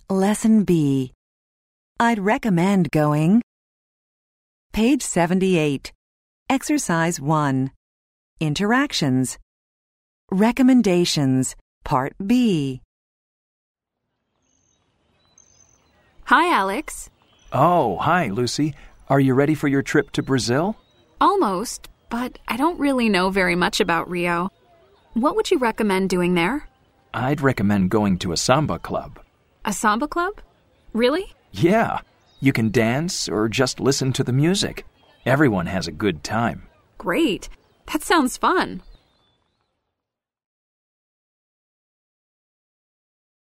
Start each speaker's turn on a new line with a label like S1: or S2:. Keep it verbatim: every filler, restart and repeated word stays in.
S1: Lesson B. I'd recommend going. Page seventy-eight. Exercise one. Interactions. Recommendations, Part B.
S2: Hi, Alex.
S3: Oh, hi, Lucy. Are you ready for your trip to Brazil?
S2: Almost, but I don't really know very much about Rio. What would you recommend doing there?
S3: I'd recommend going to a samba club.
S2: A samba club? Really?
S3: Yeah. You can dance or just listen to the music. Everyone has a good time.
S2: Great. That sounds fun.